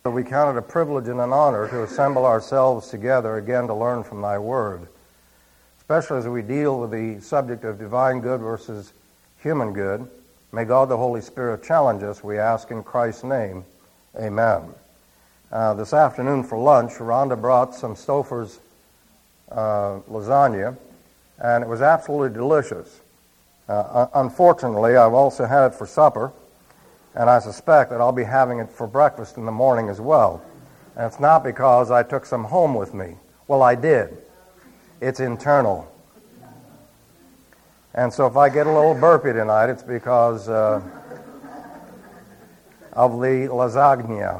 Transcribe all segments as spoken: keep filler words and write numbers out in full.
We count it a privilege and an honor to assemble ourselves together again to learn from thy word, especially as we deal with the subject of divine good versus human good. May God the Holy Spirit challenge us, we ask in Christ's name. Amen. Uh, this afternoon for lunch, Rhonda brought some Stouffer's uh, lasagna, and it was absolutely delicious. Uh, unfortunately, I've also had it for supper, and I suspect that I'll be having it for breakfast in the morning as well. And it's not because I took some home with me. Well, I did. It's internal. And so if I get a little burpy tonight, it's because uh, of the lasagna.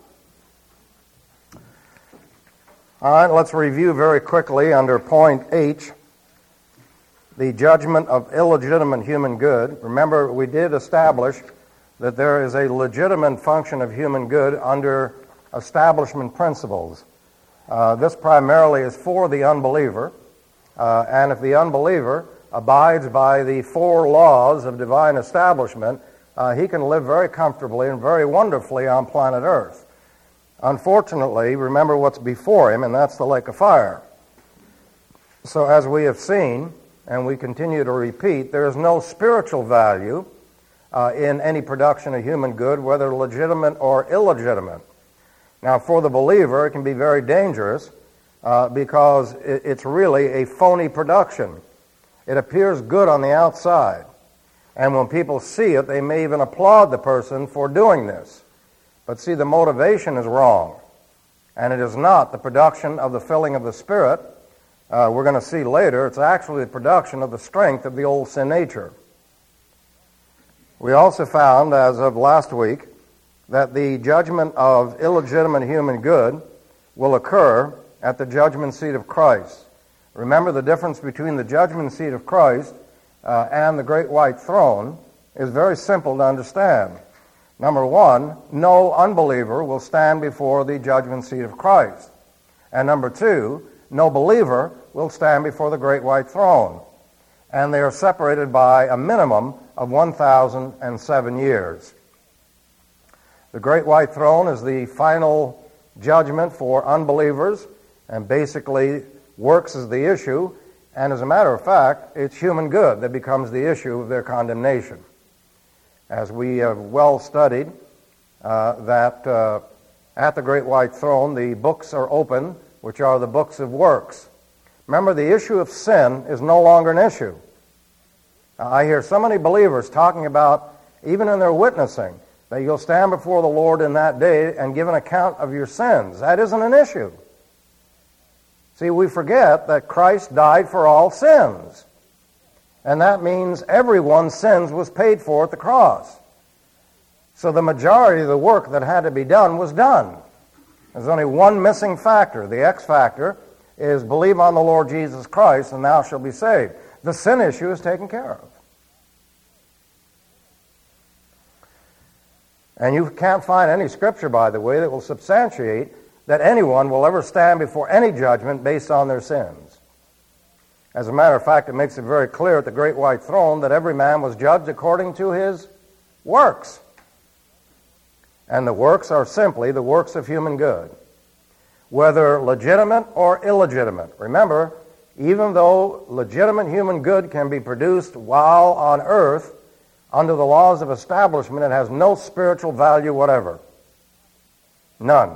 All right, let's review very quickly under point H, the judgment of illegitimate human good. Remember, we did establish that there is a legitimate function of human good under establishment principles. Uh, this primarily is for the unbeliever, uh, and if the unbeliever abides by the four laws of divine establishment, uh, he can live very comfortably and very wonderfully on planet Earth. Unfortunately, remember what's before him, and that's the lake of fire. So as we have seen, and we continue to repeat, there is no spiritual value Uh, in any production of human good, whether legitimate or illegitimate. Now, for the believer, it can be very dangerous uh, because it, it's really a phony production. It appears good on the outside, and when people see it, they may even applaud the person for doing this. But see, the motivation is wrong, and it is not the production of the filling of the Spirit. Uh, we're going to see later, it's actually the production of the strength of the old sin nature. We also found, as of last week, that the judgment of illegitimate human good will occur at the judgment seat of Christ. Remember, the difference between the judgment seat of Christ uh, and the great white throne is very simple to understand. Number one, no unbeliever will stand before the judgment seat of Christ. And number two, no believer will stand before the great white throne. And they are separated by a minimum of one thousand seven years. The great white throne is the final judgment for unbelievers, and basically works as the issue, and as a matter of fact, it's human good that becomes the issue of their condemnation. As we have well studied, uh, that uh, at the great white throne the books are open, which are the books of works. Remember, the issue of sin is no longer an issue. I hear so many believers talking about, even in their witnessing, that you'll stand before the Lord in that day and give an account of your sins. That isn't an issue. See, we forget that Christ died for all sins. And that means everyone's sins was paid for at the cross. So the majority of the work that had to be done was done. There's only one missing factor. The X factor is believe on the Lord Jesus Christ and thou shalt be saved. The sin issue is taken care of. And you can't find any scripture, by the way, that will substantiate that anyone will ever stand before any judgment based on their sins. As a matter of fact, it makes it very clear at the great white throne that every man was judged according to his works. And the works are simply the works of human good, whether legitimate or illegitimate. Remember, even though legitimate human good can be produced while on earth, under the laws of establishment, it has no spiritual value whatever. None.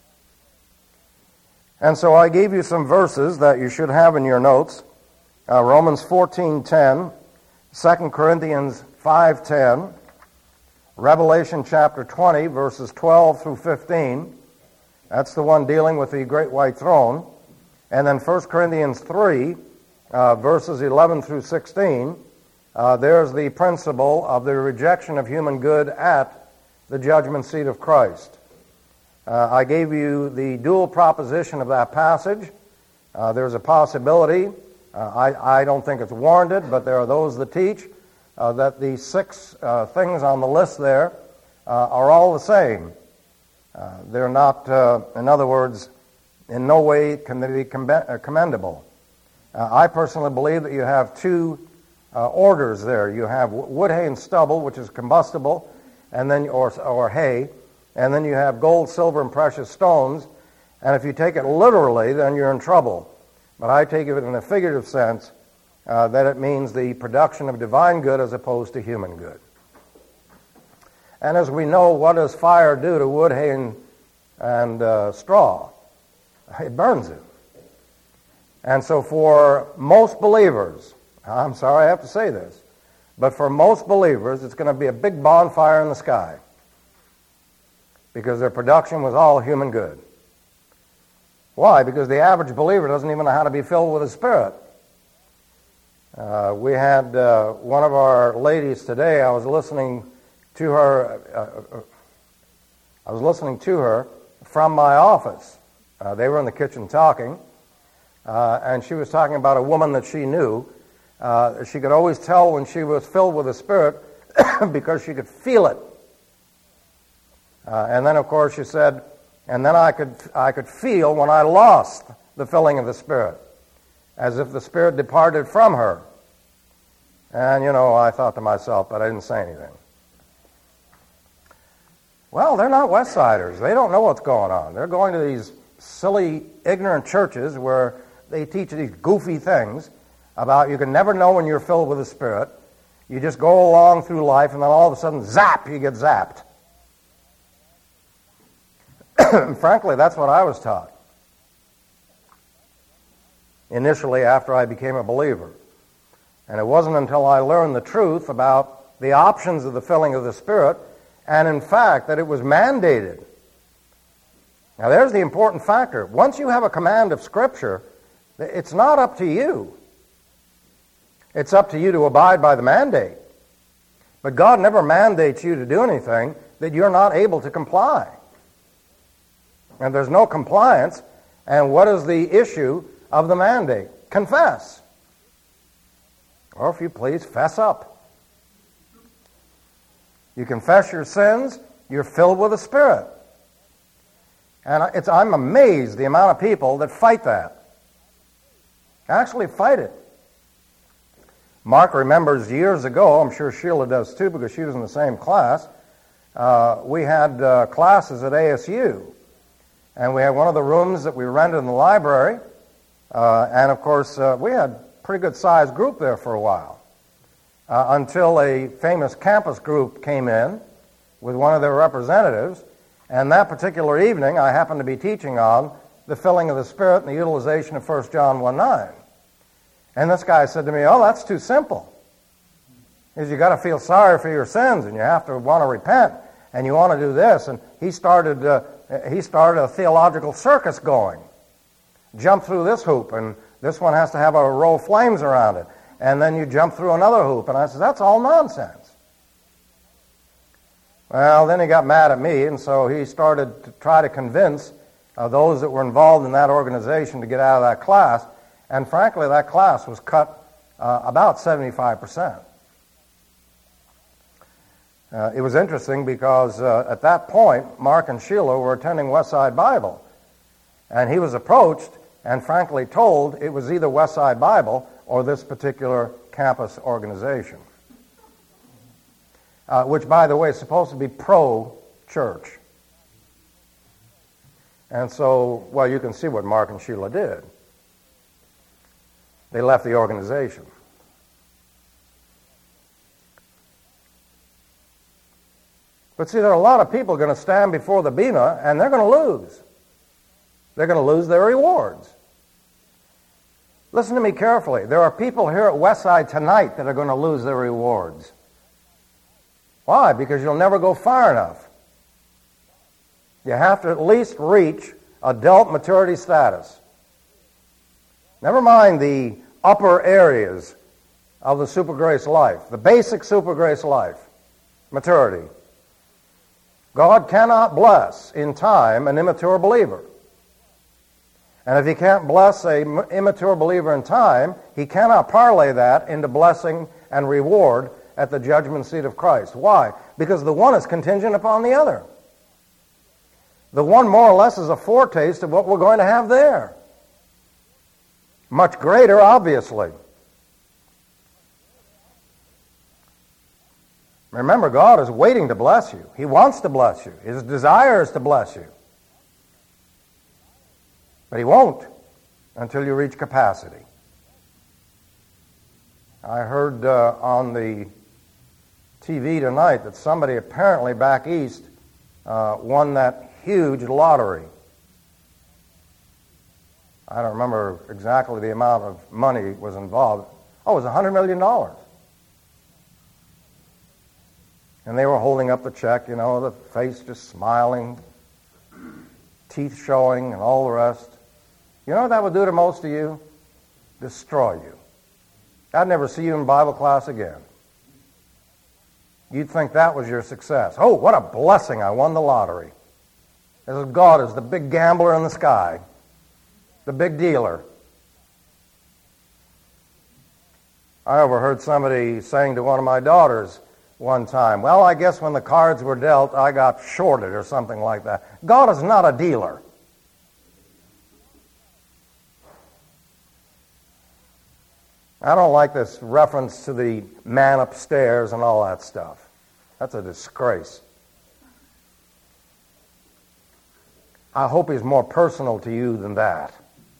And so I gave you some verses that you should have in your notes. Uh, Romans fourteen ten, Second Corinthians five ten, Revelation chapter twenty, verses twelve through fifteen. That's the one dealing with the great white throne. And then First Corinthians three, uh, verses eleven through sixteen, uh, there's the principle of the rejection of human good at the judgment seat of Christ. Uh, I gave you the dual proposition of that passage. Uh, there's a possibility, uh, I, I don't think it's warranted, but there are those that teach uh, that the six uh, things on the list there uh, are all the same. Uh, they're not, uh, in other words, in no way can they be commendable. Uh, I personally believe that you have two uh, orders there. You have wood, hay, and stubble, which is combustible, and then or or hay, and then you have gold, silver, and precious stones. And if you take it literally, then you're in trouble. But I take it in a figurative sense, uh, that it means the production of divine good as opposed to human good. And as we know, what does fire do to wood, hay, and, and uh, straw? It burns it. And so for most believers, I'm sorry I have to say this, but for most believers, it's going to be a big bonfire in the sky because their production was all human good. Why? Because the average believer doesn't even know how to be filled with the Spirit. Uh, we had uh, one of our ladies today, I was listening to her, uh, uh, I was listening to her from my office. Uh, they were in the kitchen talking, uh, and she was talking about a woman that she knew. Uh, she could always tell when she was filled with the Spirit because she could feel it. Uh, and then, of course, she said, and then I could I could feel when I lost the filling of the Spirit, as if the Spirit departed from her. And, you know, I thought to myself, but I didn't say anything. Well, they're not West Siders. They don't know what's going on. They're going to these silly, ignorant churches where they teach these goofy things about you can never know when you're filled with the Spirit. You just go along through life, and then all of a sudden, zap, you get zapped. And frankly, that's what I was taught initially after I became a believer. And it wasn't until I learned the truth about the options of the filling of the Spirit, and in fact, that it was mandated. Now there's the important factor. Once you have a command of Scripture, it's not up to you. It's up to you to abide by the mandate. But God never mandates you to do anything that you're not able to comply. And there's no compliance. And what is the issue of the mandate? Confess. Or if you please, fess up. You confess your sins, you're filled with the Spirit. And it's, I'm amazed the amount of people that fight that. Actually fight it. Mark remembers years ago, I'm sure Sheila does too because she was in the same class, uh, we had uh, classes at A S U. And we had one of the rooms that we rented in the library. Uh, and of course, uh, we had a pretty good sized group there for a while. Uh, until a famous campus group came in with one of their representatives. And that particular evening, I happened to be teaching on the filling of the Spirit and the utilization of First John one nine. And this guy said to me, oh, that's too simple. Is you got to feel sorry for your sins, and you have to want to repent, and you want to do this. And he started, uh, he started a theological circus going. Jump through this hoop, and this one has to have a row of flames around it. And then you jump through another hoop. And I said, that's all nonsense. Well, then he got mad at me, and so he started to try to convince uh, those that were involved in that organization to get out of that class. And frankly, that class was cut uh, about seventy-five percent. Uh, it was interesting because uh, at that point, Mark and Sheila were attending Westside Bible. And he was approached and frankly told it was either Westside Bible or this particular campus organization. Uh, which, by the way, is supposed to be pro-church. And so, well, you can see what Mark and Sheila did. They left the organization. But see, there are a lot of people going to stand before the Bema, and they're going to lose. They're going to lose their rewards. Listen to me carefully. There are people here at Westside tonight that are going to lose their rewards. Why? Because you'll never go far enough. You have to at least reach adult maturity status. Never mind the upper areas of the super grace life, the basic super grace life, maturity. God cannot bless in time an immature believer. And if he can't bless an immature believer in time, he cannot parlay that into blessing and reward at the judgment seat of Christ. Why? Because the one is contingent upon the other. The one more or less is a foretaste of what we're going to have there. Much greater, obviously. Remember, God is waiting to bless you. He wants to bless you. His desire is to bless you. But He won't until you reach capacity. I heard uh, on the T V tonight that somebody apparently back east uh, won that huge lottery. I don't remember exactly the amount of money was involved. Oh, it was one hundred million dollars. And they were holding up the check, you know, the face just smiling, teeth showing, and all the rest. You know what that would do to most of you? Destroy you. I'd never see you in Bible class again. You'd think that was your success. Oh, what a blessing, I won the lottery. As if God is the big gambler in the sky, the big dealer. I overheard somebody saying to one of my daughters one time, well, I guess when the cards were dealt, I got shorted or something like that. God is not a dealer. I don't like this reference to the man upstairs and all that stuff. That's a disgrace. I hope he's more personal to you than that.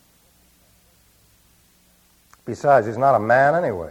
Besides, he's not a man anyway.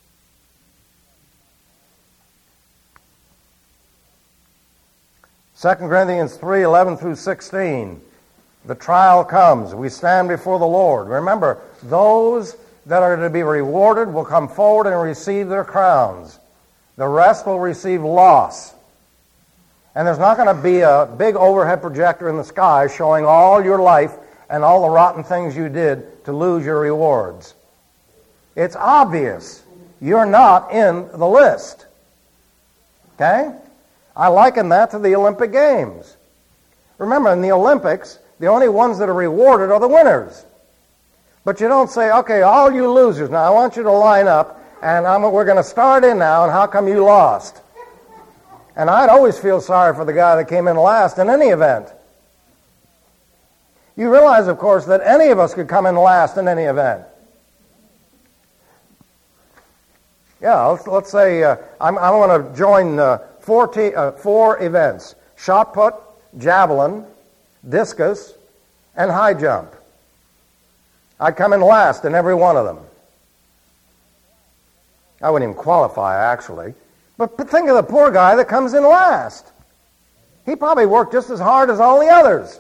Second Corinthians three, eleven through sixteen. The trial comes. We stand before the Lord. Remember, those that are to be rewarded will come forward and receive their crowns. The rest will receive loss. And there's not going to be a big overhead projector in the sky showing all your life and all the rotten things you did to lose your rewards. It's obvious you're not in the list. Okay? I liken that to the Olympic Games. Remember, in the Olympics, the only ones that are rewarded are the winners. But you don't say, okay, all you losers, now I want you to line up, and I'm, we're going to start in now, and how come you lost? And I'd always feel sorry for the guy that came in last in any event. You realize, of course, that any of us could come in last in any event. Yeah, let's, let's say uh, I'm, I'm going to join uh, four, te- uh, four events. Shot put, javelin, discus, and high jump. I'd come in last in every one of them. I wouldn't even qualify, actually. But, but think of the poor guy that comes in last. He probably worked just as hard as all the others.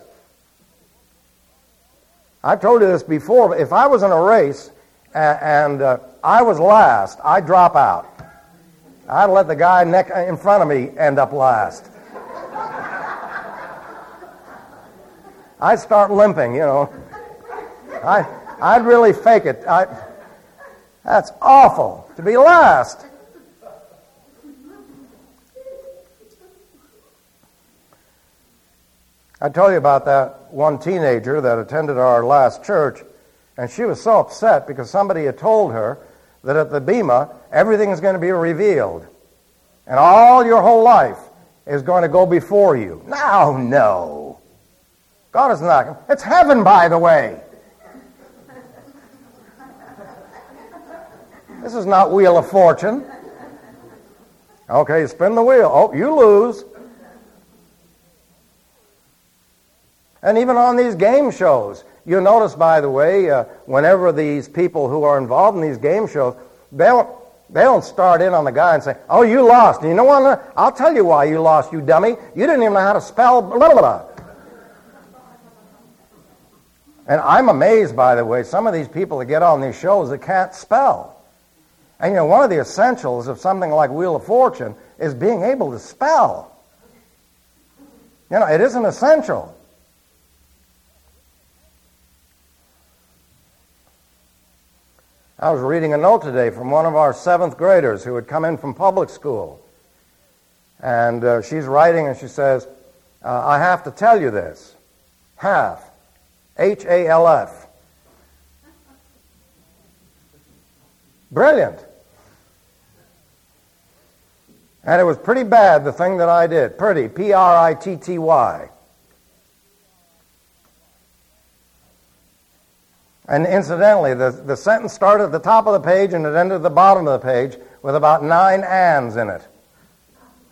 I've told you this before, but if I was in a race and, and uh, I was last, I'd drop out. I'd let the guy neck in front of me end up last. I'd start limping, you know. I, I'd really fake it. I, that's awful, to be last. I told you about that one teenager that attended our last church, and she was so upset because somebody had told her that at the Bema, everything is going to be revealed. And all your whole life is going to go before you. No, no. God is not. It's heaven, by the way. This is not Wheel of Fortune. Okay, spin the wheel. Oh, you lose. And even on these game shows, you'll notice, by the way, uh, whenever these people who are involved in these game shows, they don't, they don't start in on the guy and say, oh, you lost. And you know what? I'll tell you why you lost, you dummy. You didn't even know how to spell blah, blah, blah. And I'm amazed, by the way, some of these people that get on these shows that can't spell. And, you know, one of the essentials of something like Wheel of Fortune is being able to spell. You know, it isn't essential. I was reading a note today from one of our seventh graders who had come in from public school. And uh, she's writing and she says, uh, I have to tell you this. Half. H A L F. Brilliant. And it was pretty bad, the thing that I did. Pretty. P R I T T Y. And incidentally, the, the sentence started at the top of the page and it ended at the bottom of the page with about nine ands in it.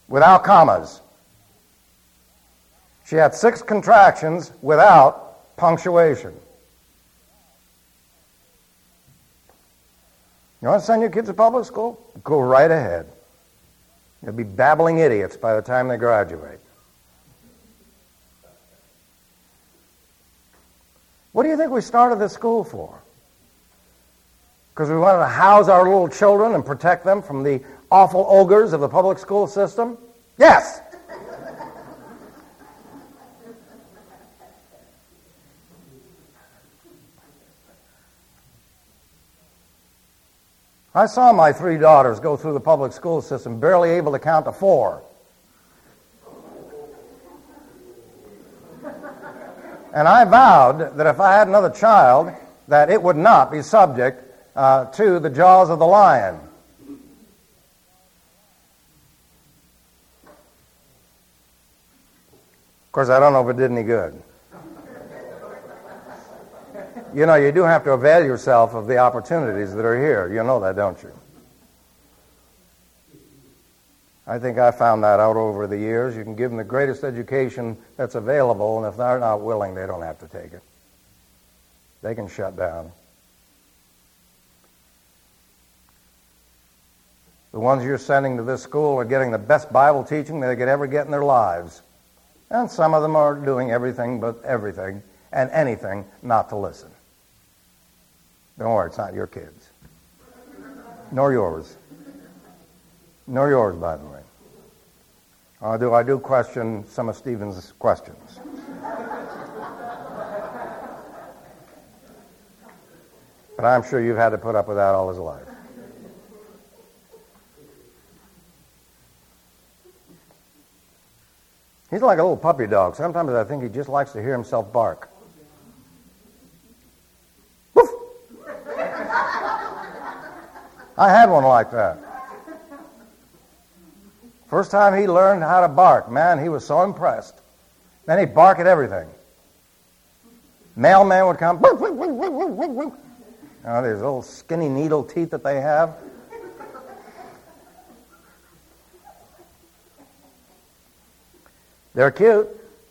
without commas. She had six contractions without punctuation. You want to send your kids to public school? Go right ahead. They'll be babbling idiots by the time they graduate. What do you think we started this school for? Because we wanted to house our little children and protect them from the awful ogres of the public school system? Yes! I saw my three daughters go through the public school system barely able to count to four. And I vowed that if I had another child, that it would not be subject uh, to the jaws of the lion. Of course, I don't know if it did any good. You know, you do have to avail yourself of the opportunities that are here. You know that, don't you? I think I found that out over the years. You can give them the greatest education that's available, and if they're not willing, they don't have to take it. They can shut down. The ones you're sending to this school are getting the best Bible teaching they could ever get in their lives. And some of them are doing everything but everything and anything not to listen. Don't worry, it's not your kids. Nor yours. Nor yours, by the way. I do, I do question some of Stephen's questions. But I'm sure you've had to put up with that all his life. He's like a little puppy dog. Sometimes I think he just likes to hear himself bark. Woof! I had one like that. First time he learned how to bark, man, he was so impressed. Then he'd bark at everything. Mailman would come. Woof, woof, woof, woof, woof, woof. You know, these little skinny needle teeth that they have. They're cute.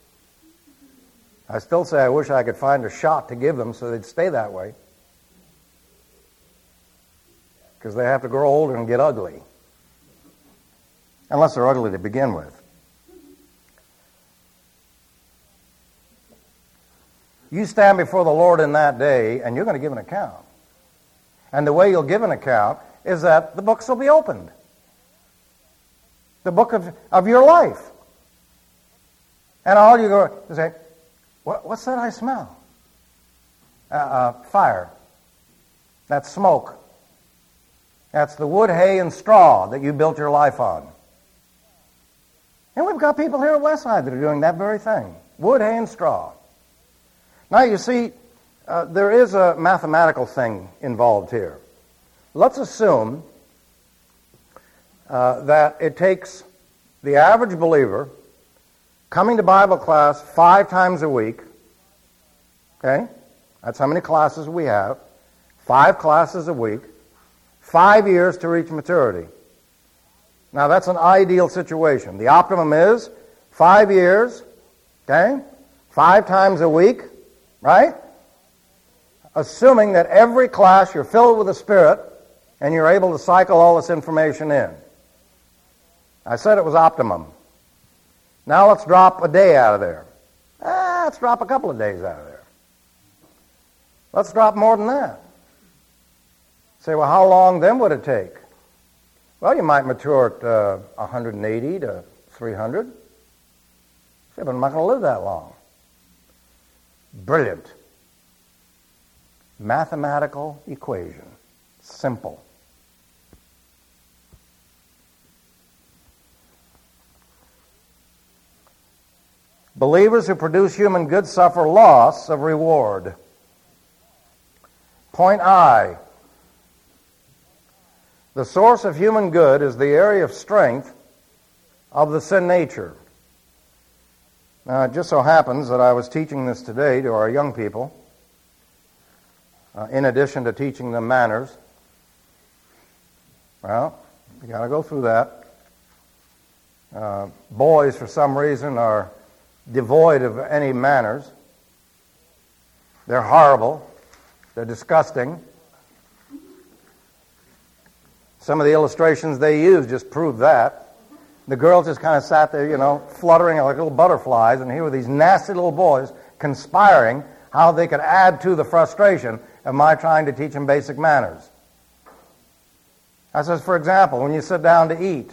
I still say I wish I could find a shot to give them so they'd stay that way. Because they have to grow older and get ugly. Unless they're ugly to begin with. You stand before the Lord in that day, and you're going to give an account. And the way you'll give an account is that the books will be opened. The book of, of your life. And all you go to say, what, what's that I smell? Uh, uh, fire. That's smoke. That's the wood, hay, and straw that you built your life on. And we've got people here at Westside that are doing that very thing. Wood, hay, and straw. Now, you see, uh, there is a mathematical thing involved here. Let's assume uh, that it takes the average believer coming to Bible class five times a week, okay? That's how many classes we have. Five classes a week. Five years to reach maturity. Now, that's an ideal situation. The optimum is five years, okay? Five times a week, right? Assuming that every class you're filled with the Spirit and you're able to cycle all this information in. I said it was optimum. Now let's drop a day out of there. Ah, let's drop a couple of days out of there. Let's drop more than that. Say, well, how long then would it take? Well, you might mature at uh, one hundred eighty to three hundred. Say, but I'm not going to live that long. Brilliant. Mathematical equation. Simple. Believers who produce human goods suffer loss of reward. Point I. The source of human good is the area of strength of the sin nature. Now, it just so happens that I was teaching this today to our young people, uh, in addition to teaching them manners. Well, you got to go through that. Uh, boys, for some reason, are devoid of any manners. They're horrible. They're disgusting. Some of the illustrations they use just prove that. The girls just kind of sat there, you know, fluttering like little butterflies, and here were these nasty little boys conspiring how they could add to the frustration of my trying to teach them basic manners. I says, for example, when you sit down to eat,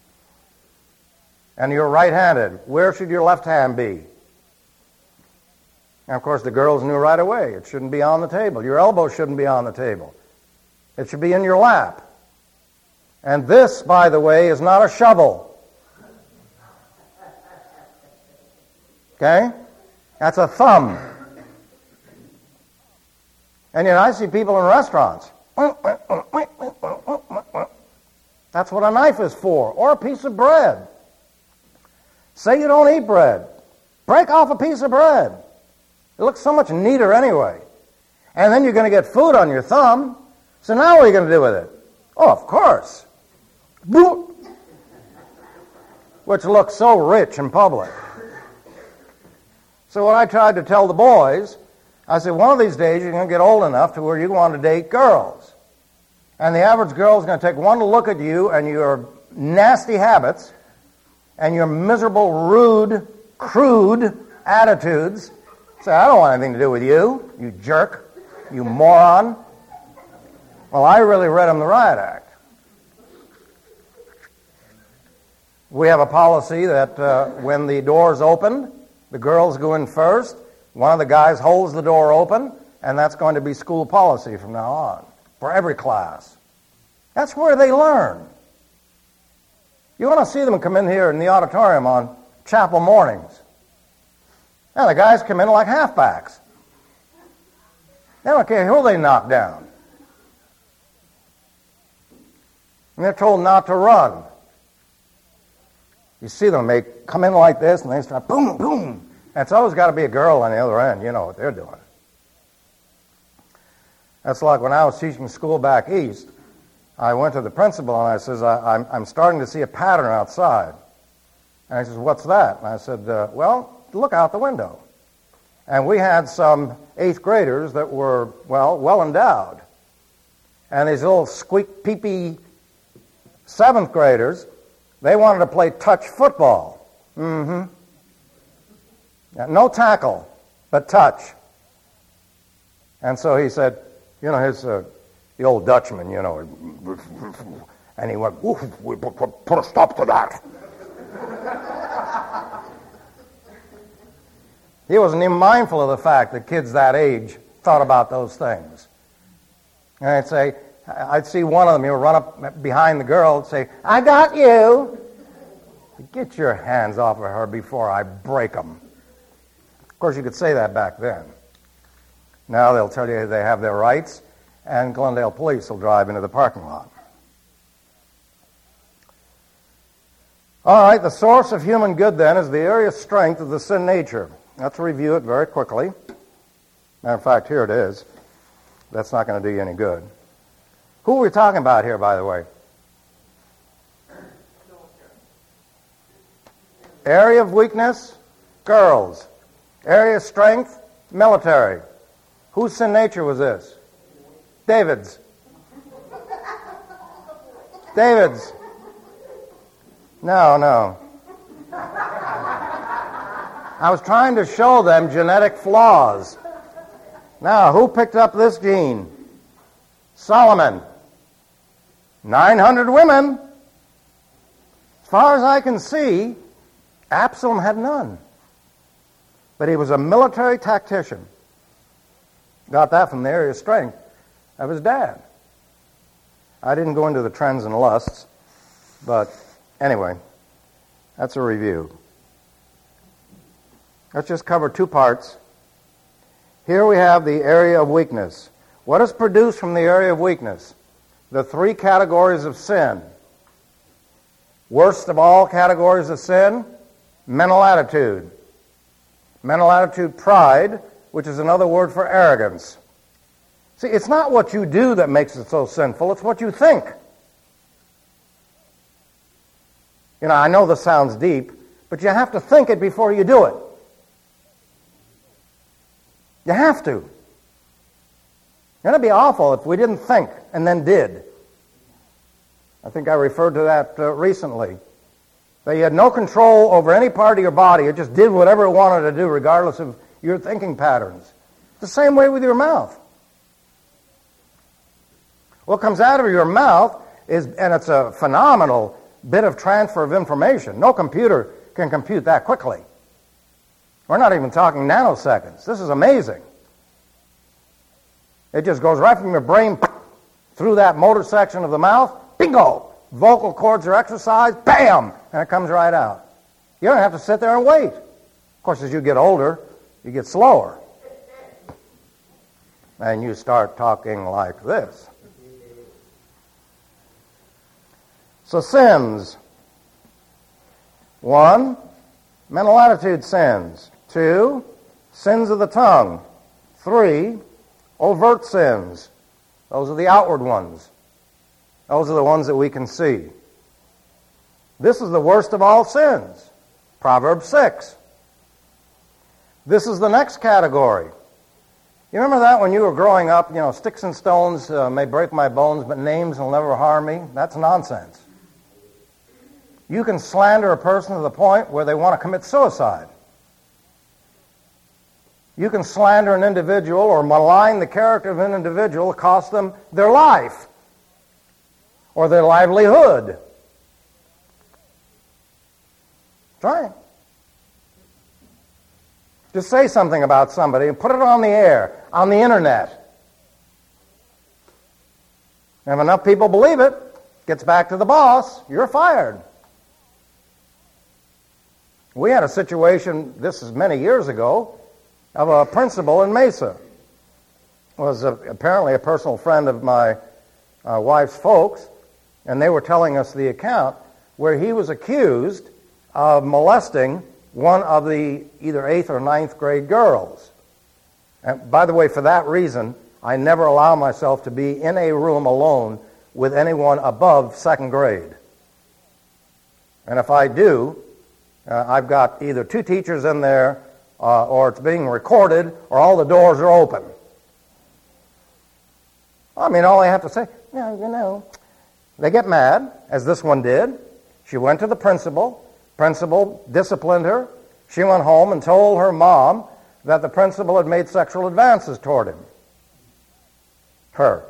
and you're right-handed, where should your left hand be? And of course, the girls knew right away. It shouldn't be on the table. Your elbow shouldn't be on the table. It should be in your lap. And this, by the way, is not a shovel. Okay? That's a thumb. And yet I see people in restaurants. That's what a knife is for, or a piece of bread. Say you don't eat bread. Break off a piece of bread. It looks so much neater anyway. And then you're going to get food on your thumb. So now what are you going to do with it? Oh, of course. Which looks so rich in public. So what I tried to tell the boys, I said, one of these days you're going to get old enough to where you want to date girls. And the average girl is going to take one look at you and your nasty habits and your miserable, rude, crude attitudes. Say, I don't want anything to do with you, you jerk, you moron. Well, I really read them the riot act. We have a policy that uh, when the door's opened, the girls go in first, one of the guys holds the door open, and that's going to be school policy from now on, for every class. That's where they learn. You want to see them come in here in the auditorium on chapel mornings. And the guys come in like halfbacks. They don't care who they knock down. And they're told not to run. You see them, they come in like this, and they start boom, boom. And it's always got to be a girl on the other end. You know what they're doing. That's like when I was teaching school back east. I went to the principal, and I says, I, I'm, I'm starting to see a pattern outside. And he says, what's that? And I said, uh, well, look out the window. And we had some eighth graders that were, well, well endowed. And these little squeak peepee seventh graders, they wanted to play touch football. Mm-hmm. No tackle, but touch. And so he said, you know, his uh, the old Dutchman, you know, and he went, oof, we put, put, put a stop to that. He wasn't even mindful of the fact that kids that age thought about those things. And I'd say, I'd see one of them, he'll run up behind the girl and say, I got you. Get your hands off of her before I break them. Of course, you could say that back then. Now they'll tell you they have their rights, and Glendale police will drive into the parking lot. All right, the source of human good, then, is the area of strength of the sin nature. Let's review it very quickly. Matter of fact, here it is. That's not going to do you any good. Who are we talking about here, by the way? Area of weakness, girls. Area of strength, military. Whose sin nature was this? David's. David's. No, no. I was trying to show them genetic flaws. Now, who picked up this gene? Solomon. nine hundred women. As far as I can see, Absalom had none. But he was a military tactician. Got that from the area of strength of his dad. I didn't go into the trends and lusts, but anyway, that's a review. Let's just cover two parts. Here we have the area of weakness. What is produced from the area of weakness? The three categories of sin. Worst of all categories of sin, mental attitude. Mental attitude, pride, which is another word for arrogance. See, it's not what you do that makes it so sinful, it's what you think. You know, I know this sounds deep, but you have to think it before you do it. You have to. It'd be awful if we didn't think and then did. I think I referred to that uh, recently. That you had no control over any part of your body. It just did whatever it wanted to do, regardless of your thinking patterns. It's the same way with your mouth. What comes out of your mouth is, and it's a phenomenal bit of transfer of information. No computer can compute that quickly. We're not even talking nanoseconds. This is amazing. It just goes right from your brain through that motor section of the mouth. Bingo! Vocal cords are exercised. Bam! And it comes right out. You don't have to sit there and wait. Of course, as you get older, you get slower. And you start talking like this. So sins. One, mental attitude sins. Two, sins of the tongue. Three, overt sins. Those are the outward ones. Those are the ones that we can see. This is the worst of all sins. Proverbs six. This is the next category. You remember that when you were growing up, you know, sticks and stones uh, may break my bones, but names will never harm me? That's nonsense. You can slander a person to the point where they want to commit suicide. You can slander an individual or malign the character of an individual, cost them their life or their livelihood. Try it. Just say something about somebody and put it on the air, on the internet. And if enough people believe it, gets back to the boss, you're fired. We had a situation, this is many years ago, of a principal in Mesa. Was a, apparently a personal friend of my uh, wife's folks, and they were telling us the account where he was accused of molesting one of the either eighth or ninth grade girls. And by the way, for that reason, I never allow myself to be in a room alone with anyone above second grade. And if I do, uh, I've got either two teachers in there, uh, or it's being recorded, or all the doors are open. I mean, all I have to say, no, you know, they get mad, as this one did. She went to the principal. Principal disciplined her. She went home and told her mom that the principal had made sexual advances toward him. Her.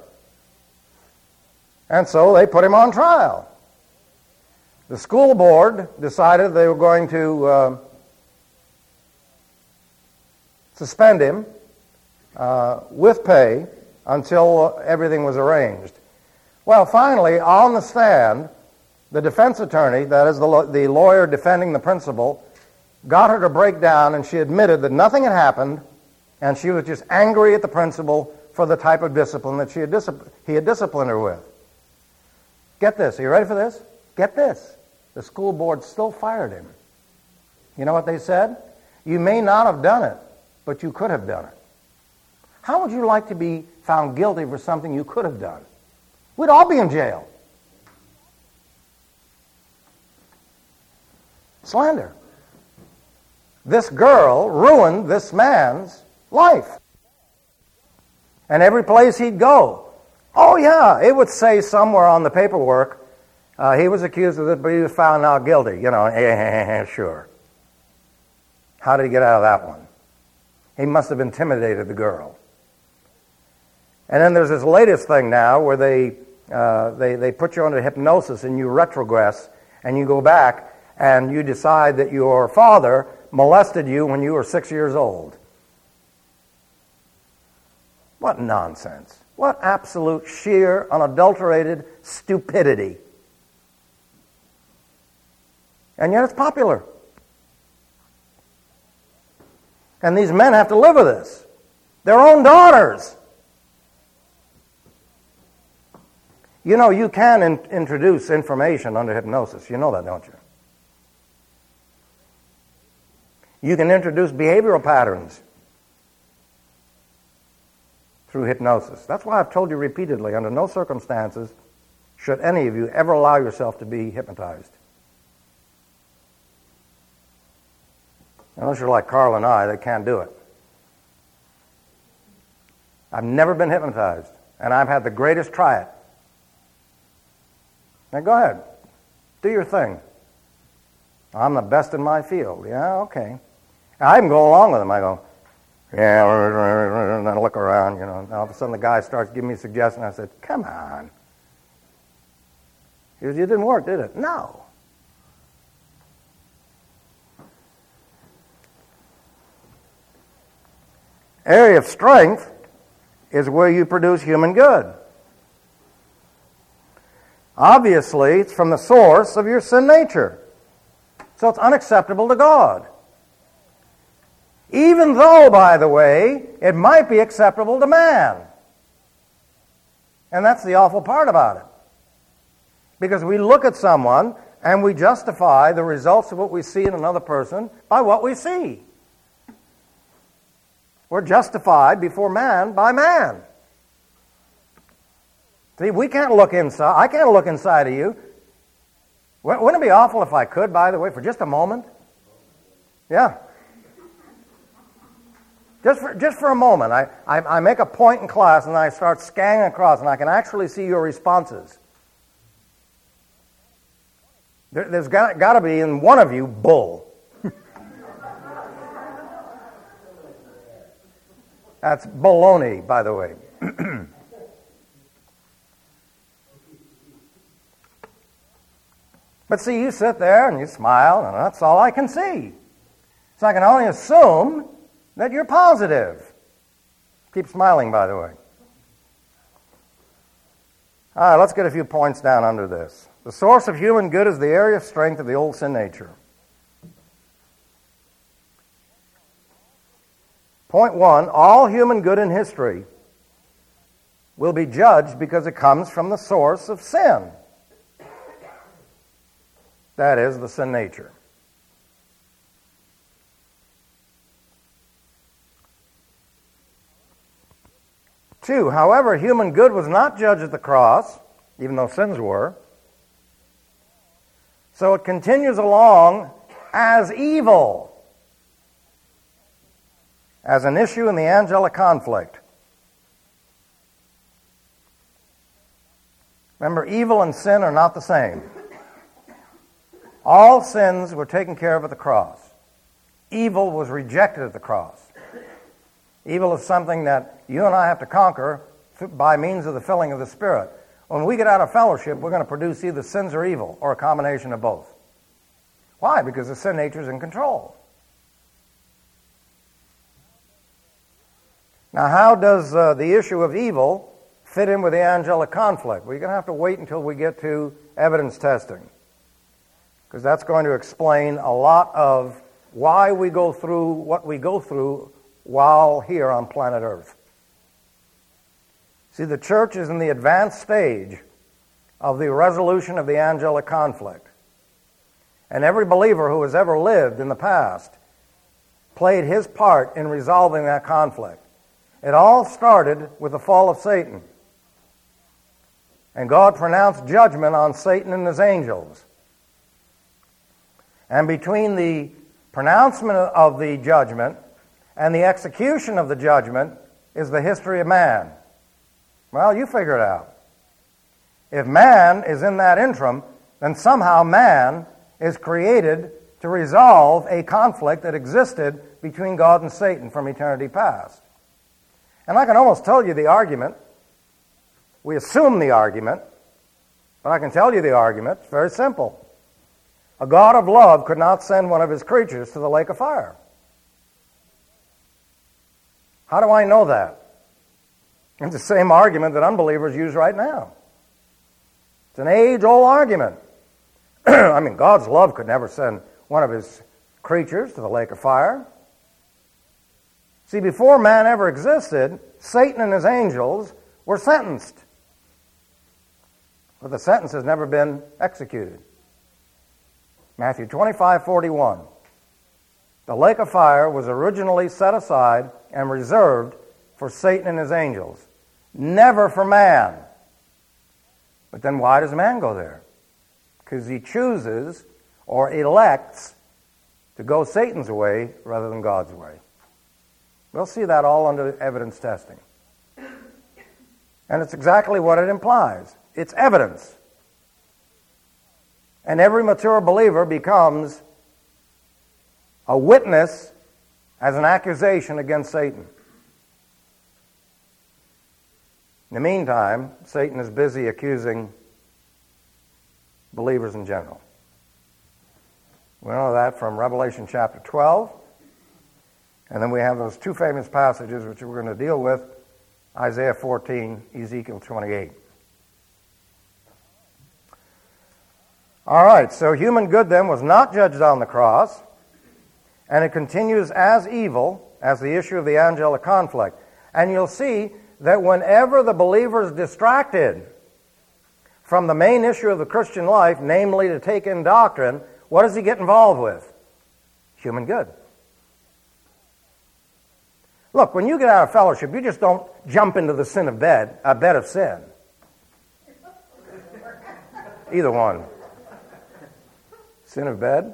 And so they put him on trial. The school board decided they were going to uh, suspend him uh, with pay until everything was arranged. Well, finally, on the stand, the defense attorney, that is the, the lawyer defending the principal, got her to break down, and she admitted that nothing had happened, and she was just angry at the principal for the type of discipline that she had discipl- he had disciplined her with. Get this. Are you ready for this? Get this. The school board still fired him. You know what they said? You may not have done it, but you could have done it. How would you like to be found guilty for something you could have done? We'd all be in jail. Slander. This girl ruined this man's life. And every place he'd go, oh yeah, it would say somewhere on the paperwork, uh, he was accused of this, but he was found not guilty. You know, eh, sure. How did he get out of that one? He must have intimidated the girl. And then there's this latest thing now where they uh, they they put you under hypnosis and you retrogress and you go back and you decide that your father molested you when you were six years old. What nonsense. What absolute, sheer, unadulterated stupidity. And yet it's popular. And these men have to live with this. Their own daughters. You know, you can in- introduce information under hypnosis. You know that, don't you? You can introduce behavioral patterns through hypnosis. That's why I've told you repeatedly, under no circumstances should any of you ever allow yourself to be hypnotized. Unless you're like Carl and I, they can't do it. I've never been hypnotized, and I've had the greatest try it. Now go ahead. Do your thing. I'm the best in my field. Yeah, okay. I even go along with them. I go, yeah, and then I look around, you know. And all of a sudden the guy starts giving me suggestions. I said, come on. He goes, it didn't work, did it? No. Area of strength is where you produce human good. Obviously, it's from the source of your sin nature. So it's unacceptable to God. Even though, by the way, it might be acceptable to man. And that's the awful part about it. Because we look at someone and we justify the results of what we see in another person by what we see. We're justified before man by man. See, we can't look inside. I can't look inside of you. Wouldn't it be awful if I could, by the way, for just a moment? Yeah. Just for, just for a moment. I, I, I make a point in class and I start scanning across and I can actually see your responses. There, there's got, got to be in one of you bull. That's baloney, by the way. But see, you sit there and you smile, and that's all I can see. So I can only assume that you're positive. Keep smiling, by the way. All right, let's get a few points down under this. The source of human good is the area of strength of the old sin nature. Point one, all human good in history will be judged because it comes from the source of sin. That is, the sin nature. Two, however, human good was not judged at the cross, even though sins were. So it continues along as evil, as an issue in the angelic conflict. Remember, evil and sin are not the same. All sins were taken care of at the cross. Evil was rejected at the cross. Evil is something that you and I have to conquer by means of the filling of the Spirit. When we get out of fellowship, we're going to produce either sins or evil, or a combination of both. Why? Because the sin nature is in control. Now, how does uh, the issue of evil fit in with the angelic conflict? Well, you're going to have to wait until we get to evidence testing, because that's going to explain a lot of why we go through what we go through while here on planet Earth. See, the church is in the advanced stage of the resolution of the angelic conflict. And every believer who has ever lived in the past played his part in resolving that conflict. It all started with the fall of Satan. And God pronounced judgment on Satan and his angels. And between the pronouncement of the judgment and the execution of the judgment is the history of man. Well, you figure it out. If man is in that interim, then somehow man is created to resolve a conflict that existed between God and Satan from eternity past. And I can almost tell you the argument. We assume the argument, but I can tell you the argument. It's very simple. A God of love could not send one of his creatures to the lake of fire. How do I know that? It's the same argument that unbelievers use right now. It's an age-old argument. I mean, God's love could never send one of his creatures to the lake of fire. See, before man ever existed, Satan and his angels were sentenced. But the sentence has never been executed. Matthew twenty-five forty-one. The lake of fire was originally set aside and reserved for Satan and his angels, never for man. But then why does man go there? Because he chooses or elects to go Satan's way rather than God's way. We'll see that all under evidence testing. And it's exactly what it implies. It's evidence. And every mature believer becomes a witness as an accusation against Satan. In the meantime, Satan is busy accusing believers in general. We know that from Revelation chapter twelve. And then we have those two famous passages which we're going to deal with, Isaiah fourteen, Ezekiel twenty-eight. All right, so human good then was not judged on the cross, and it continues as evil as the issue of the angelic conflict. And you'll see that whenever the believer is distracted from the main issue of the Christian life, namely to take in doctrine, what does he get involved with? Human good. Look, when you get out of fellowship, you just don't jump into the sin of bed, a bed of sin. Either one. Sin of bed.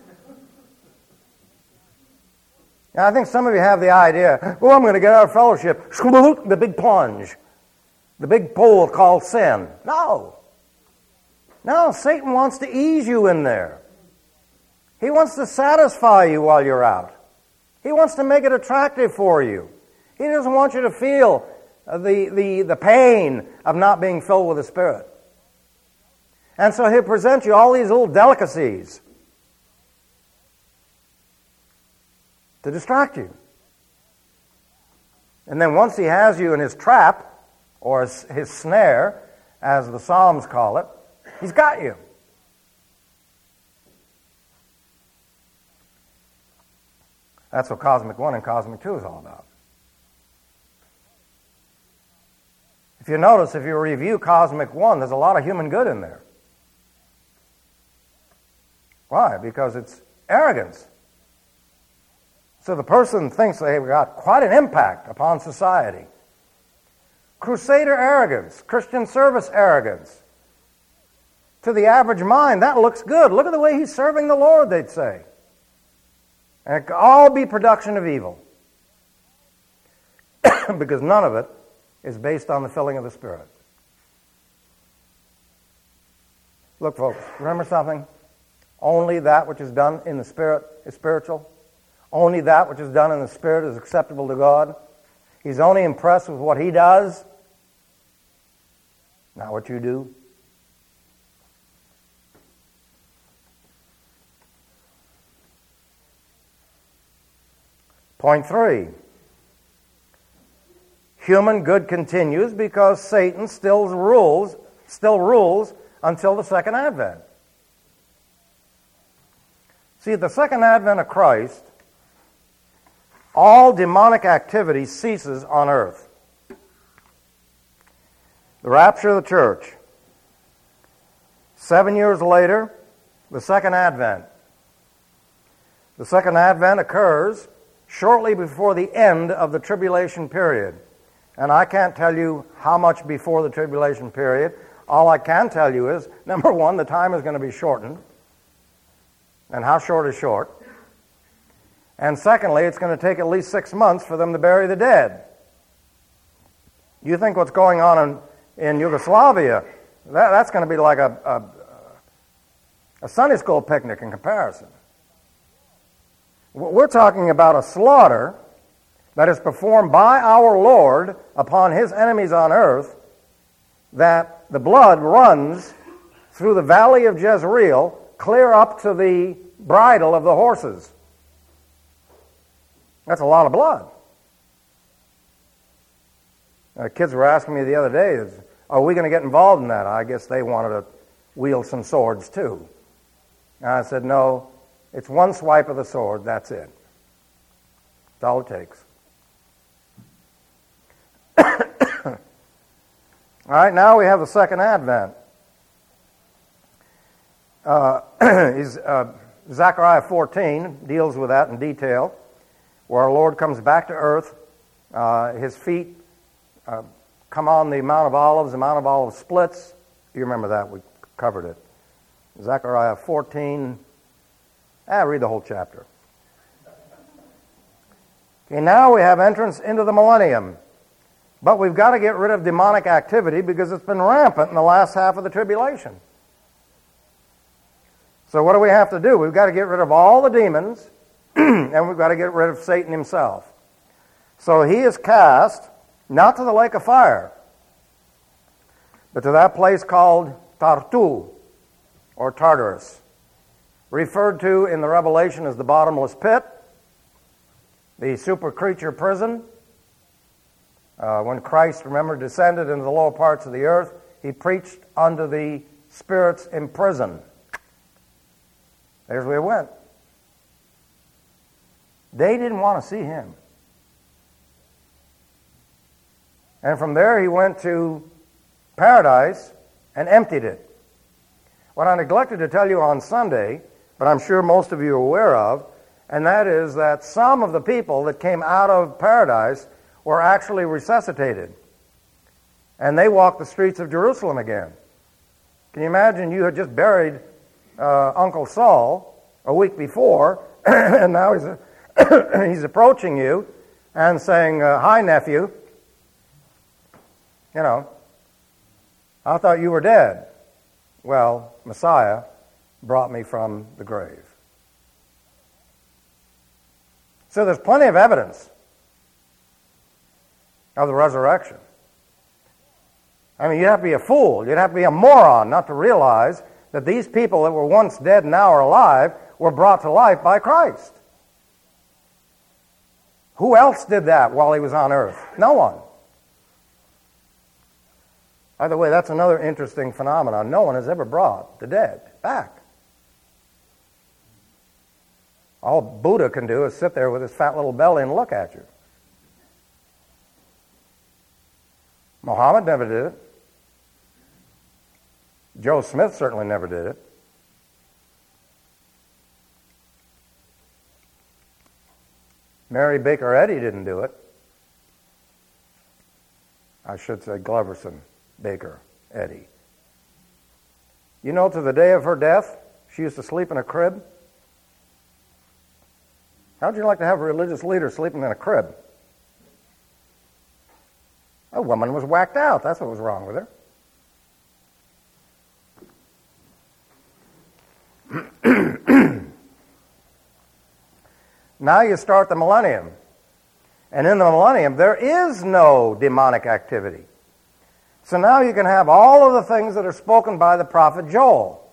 Now, I think some of you have the idea, well, I'm going to get out of fellowship, the big plunge, the big pool called sin. No. No, Satan wants to ease you in there. He wants to satisfy you while you're out. He wants to make it attractive for you. He doesn't want you to feel the, the, the pain of not being filled with the Spirit. And so he'll present you all these little delicacies to distract you. And then once he has you in his trap, or his, his snare, as the Psalms call it, he's got you. That's what Cosmic One and Cosmic Two is all about. If you notice, if you review Cosmic One, there's a lot of human good in there. Why? Because it's arrogance. So the person thinks they've got quite an impact upon society. Crusader arrogance, Christian service arrogance. To the average mind, that looks good. Look at the way he's serving the Lord, they'd say. And it could all be production of evil. Because none of it is based on the filling of the Spirit. Look, folks, remember something? Only that which is done in the Spirit is spiritual. Only that which is done in the Spirit is acceptable to God. He's only impressed with what He does, not what you do. Point three. Human good continues because Satan still rules, still rules until the second advent. See, at the second advent of Christ, all demonic activity ceases on earth. The rapture of the church. Seven years later, the second advent. The second advent occurs shortly before the end of the tribulation period. And I can't tell you how much before the tribulation period. All I can tell you is, number one, the time is going to be shortened. And how short is short? And secondly, it's going to take at least six months for them to bury the dead. You think what's going on in, in Yugoslavia, that, that's going to be like a, a, a Sunday school picnic in comparison. We're talking about a slaughter that is performed by our Lord upon His enemies on earth, that the blood runs through the valley of Jezreel clear up to the bridle of the horses. That's a lot of blood. Uh, kids were asking me the other day, is, are we going to get involved in that? I guess they wanted to wield some swords too. And I said, no, it's one swipe of the sword, that's it. That's all it takes. All right, now we have the second advent. Uh, is, uh, Zechariah fourteen deals with that in detail, where our Lord comes back to earth. Uh, his feet uh, come on the Mount of Olives. The Mount of Olives splits. You remember that. We covered it. Zechariah fourteen. Ah, read the whole chapter. Okay, now we have entrance into the millennium. But we've got to get rid of demonic activity because it's been rampant in the last half of the tribulation. So what do we have to do? We've got to get rid of all the demons, and we've got to get rid of Satan himself. So he is cast, not to the lake of fire, but to that place called Tartu, or Tartarus, referred to in the Revelation as the bottomless pit, the super creature prison. Uh, when Christ, remember, descended into the lower parts of the earth, he preached unto the spirits in prison. There's where he went. They didn't want to see him. And from there he went to paradise and emptied it. What I neglected to tell you on Sunday, but I'm sure most of you are aware of, and that is that some of the people that came out of paradise were actually resuscitated. And they walked the streets of Jerusalem again. Can you imagine you had just buried uh, Uncle Saul a week before, and now he's, a he's approaching you and saying, uh, hi, nephew. You know, I thought you were dead. Well, Messiah brought me from the grave. So there's plenty of evidence of the resurrection. I mean, you'd have to be a fool, you'd have to be a moron not to realize that these people that were once dead and now are alive were brought to life by Christ. Who else did that while he was on earth? No one. By the way, that's another interesting phenomenon. No one has ever brought the dead back. All Buddha can do is sit there with his fat little belly and look at you. Muhammad never did it. Joe Smith certainly never did it. Mary Baker Eddy didn't do it. I should say Gloverson Baker Eddy. You know, to the day of her death, she used to sleep in a crib. How'd you like to have a religious leader sleeping in a crib? A woman was whacked out. That's what was wrong with her. Now you start the millennium. And in the millennium, there is no demonic activity. So now you can have all of the things that are spoken by the prophet Joel.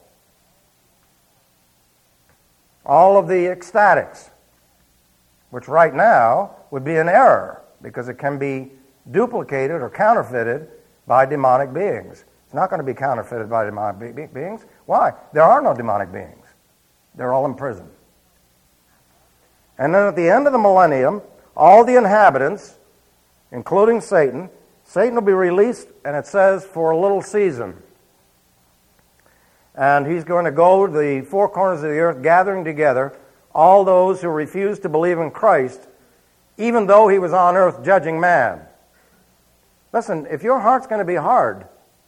All of the ecstatics, which right now would be an error because it can be duplicated or counterfeited by demonic beings. It's not going to be counterfeited by demonic be- beings. Why? There are no demonic beings. They're all in prison. And then at the end of the millennium, all the inhabitants, including Satan, Satan will be released, and it says, for a little season. And he's going to go to the four corners of the earth, gathering together all those who refuse to believe in Christ, even though he was on earth judging man. Listen, if your heart's going to be hard,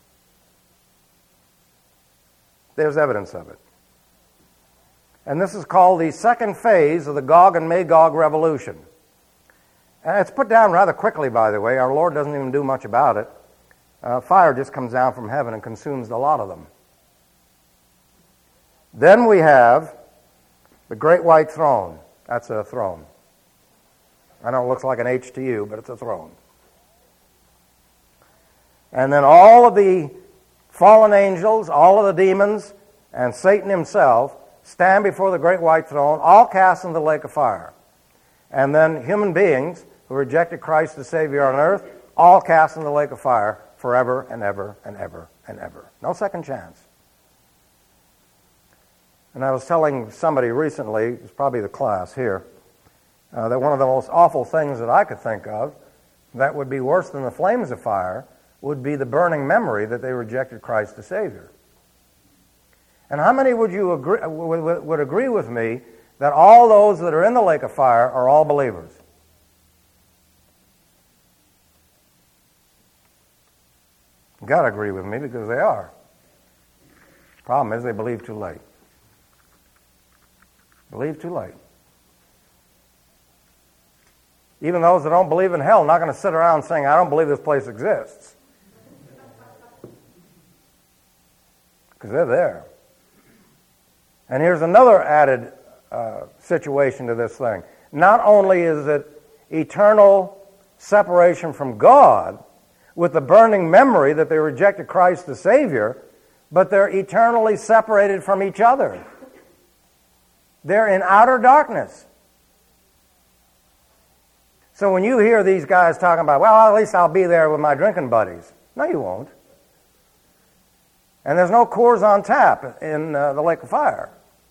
there's evidence of it. And this is called the second phase of the Gog and Magog revolution. And it's put down rather quickly, by the way. Our Lord doesn't even do much about it. Uh, fire just comes down from heaven and consumes a lot of them. Then we have the great white throne. That's a throne. I know it looks like an H to you, but it's a throne. And then all of the fallen angels, all of the demons, and Satan himself stand before the great white throne, all cast into the lake of fire. And then human beings who rejected Christ as Savior on earth, all cast into the lake of fire forever and ever and ever and ever. No second chance. And I was telling somebody recently, it was probably the class here, uh, that one of the most awful things that I could think of that would be worse than the flames of fire would be the burning memory that they rejected Christ as Savior. And how many would you agree, would, would agree with me that all those that are in the lake of fire are all believers? You've got to agree with me because they are. Problem is they believe too late. Believe too late. Even those that don't believe in hell are not going to sit around saying, I don't believe this place exists. Because they're there. And here's another added uh, situation to this thing. Not only is it eternal separation from God with the burning memory that they rejected Christ the Savior, but they're eternally separated from each other. They're in outer darkness. So when you hear these guys talking about, well, at least I'll be there with my drinking buddies. No, you won't. And there's no Coors on tap in uh, the lake of fire.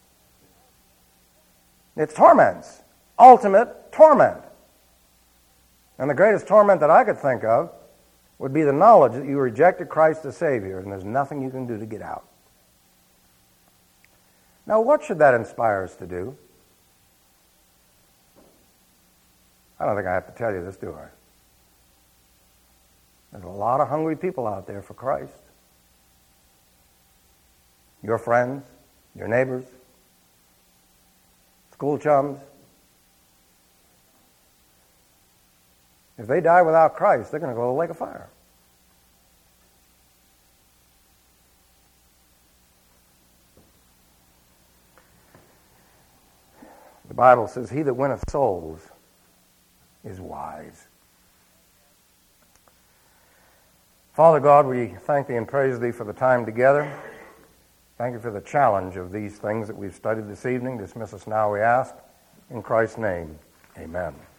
It's torments. Ultimate torment. And the greatest torment that I could think of would be the knowledge that you rejected Christ the Savior and there's nothing you can do to get out. Now, what should that inspire us to do? I don't think I have to tell you this, do I? There's a lot of hungry people out there for Christ. Your friends, your neighbors, school chums. If they die without Christ, they're going to go to the lake of fire. The Bible says, he that winneth souls is wise. Father God, we thank Thee and praise Thee for the time together. Thank You for the challenge of these things that we've studied this evening. Dismiss us now, we ask. In Christ's name, amen.